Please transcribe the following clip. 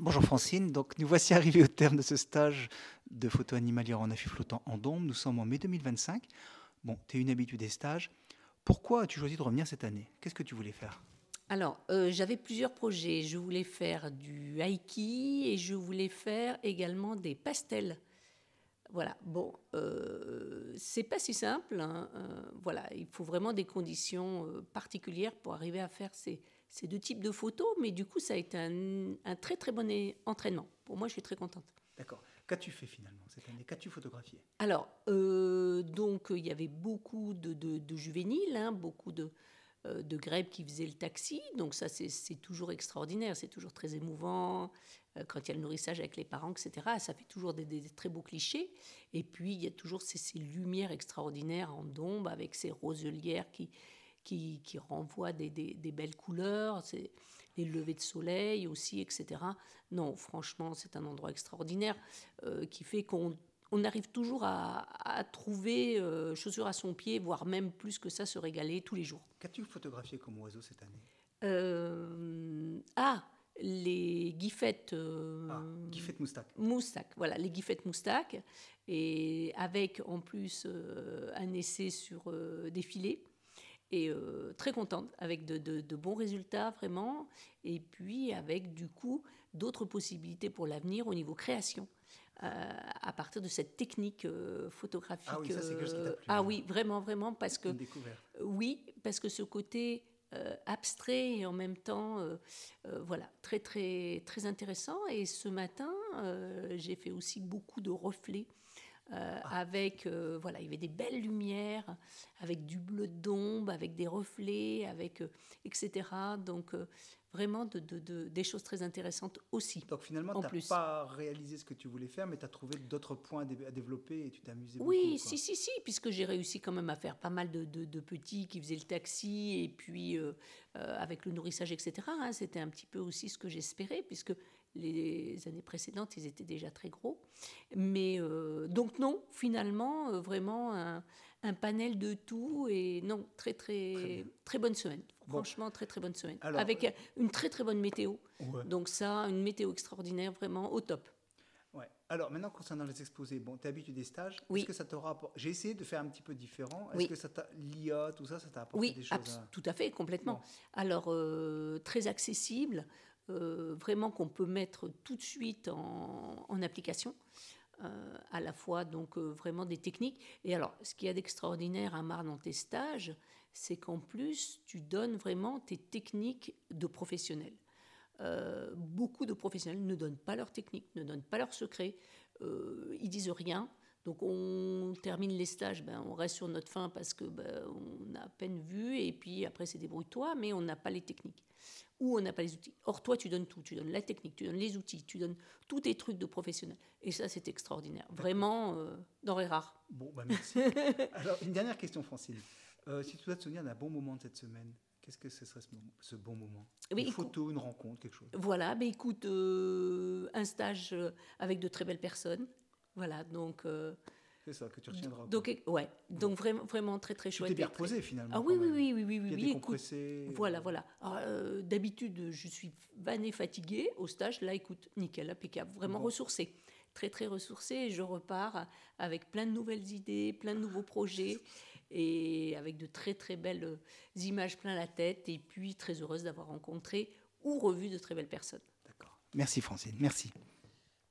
Bonjour Francine, donc nous voici arrivés au terme de ce stage de photo animalière en affiche flottant en Dombes. Nous sommes en mai 2025. Bon, tu es une habituée des stages. Pourquoi as-tu choisi de revenir cette année? Qu'est-ce que tu voulais faire? Alors, j'avais plusieurs projets. Je voulais faire du aiki et je voulais faire également des pastels. Voilà, bon, c'est pas si simple, hein, voilà, il faut vraiment des conditions particulières pour arriver à faire ces deux types de photos, mais du coup, ça a été un très très bon entraînement. Pour moi, je suis très contente. D'accord. Qu'as-tu fait finalement cette année? Qu'as-tu photographié? Alors, donc, il y avait beaucoup de juvéniles, hein, beaucoup de Greb qui faisait le taxi. Donc ça, c'est toujours extraordinaire, c'est toujours très émouvant. Quand il y a le nourrissage avec les parents, etc., ça fait toujours des très beaux clichés. Et puis, il y a toujours ces lumières extraordinaires en dombe avec ces roselières qui renvoient des belles couleurs, les levées de soleil aussi, etc. Non, franchement, c'est un endroit extraordinaire qui fait qu'on arrive toujours à trouver chaussure à son pied, voire même plus que ça, se régaler tous les jours. Qu'as-tu photographié comme oiseau cette année? Ah, les guifettes Ah, Guifette Moustaque. moustaques, voilà, les guifettes moustaques, et avec en plus un essai sur des filets. Et très contente, avec de bons résultats vraiment, et puis avec du coup d'autres possibilités pour l'avenir au niveau création. À partir de cette technique Ah oui, photographique. ça c'est quelque chose qui t'a plu Ah alors. oui, vraiment, vraiment, parce que Une découverte. oui, parce que ce côté abstrait et en même temps, voilà, très très très intéressant. Et ce matin, j'ai fait aussi beaucoup de reflets. Ah, Avec, voilà, il y avait des belles lumières, avec du bleu d'ombre, avec des reflets, avec, etc. Donc, vraiment des choses très intéressantes aussi, donc finalement, en tu n'as plus. pas réalisé ce que tu voulais faire, mais tu as trouvé d'autres points à développer et tu t'es amusé beaucoup, Oui, quoi. si, puisque j'ai réussi quand même à faire pas mal de petits qui faisaient le taxi, et puis avec le nourrissage, etc., hein, c'était un petit peu aussi ce que j'espérais, puisque les années précédentes, ils étaient déjà très gros. Mais donc non, finalement, vraiment un panel de tout, et non, très, Très très, bien. très bonne semaine. Bon, Franchement, très, très bonne semaine. alors, Avec une très, très bonne météo. ouais. Donc ça, une météo extraordinaire, vraiment au top. Ouais. Alors maintenant, concernant les exposés, bon, tu es habitué des stages, est-ce que Oui, ça t'aura apporté... J'ai essayé de faire un petit peu différent. Est-ce que oui. ça t'a... L'IA, tout ça, ça t'a apporté des Oui, choses à... tout à fait, complètement. Bon, Alors, très accessible, vraiment qu'on peut mettre tout de suite en application, à la fois donc vraiment des techniques. Et alors, ce qu'il y a d'extraordinaire à Marne dans tes stages, c'est qu'en plus, tu donnes vraiment tes techniques de professionnels. Beaucoup de professionnels ne donnent pas leurs techniques, ne donnent pas leurs secrets, ils disent rien. Donc on termine les stages, ben, on reste sur notre faim parce que ben, on a à peine vu, et puis après c'est débrouille-toi, mais on n'a pas les techniques ou on n'a pas les outils. Or toi tu donnes tout, tu donnes la technique, tu donnes les outils, tu donnes tous tes trucs de professionnel, et ça c'est extraordinaire, d'accord. vraiment denrée rare. Bon, bah merci. Alors, une dernière question, Francine. Si tu dois te souvenir d'un bon moment de cette semaine, qu'est-ce que ce serait ce bon moment? Oui, Une écoute, photo, une rencontre, quelque chose? voilà, ben écoute, un stage avec de très belles personnes, voilà, donc C'est ça, que tu retiendras, quoi. Donc, ouais, Bon. donc vraiment, vraiment très très Tu t'es chouette bien et très. reposé, Ah finalement, oui, quand oui, même. oui, oui, oui, oui, Bien oui, écoute, décompressé. voilà, voilà. Alors, d'habitude, je suis vannée fatiguée au stage. Là, écoute, nickel, impeccable, vraiment Bon, ressourcée, très très ressourcée. Et je repars avec plein de nouvelles idées, plein de nouveaux projets, et avec de très très belles images plein la tête. Et puis très heureuse d'avoir rencontré ou revu de très belles personnes. d'accord. Merci, Francine, merci.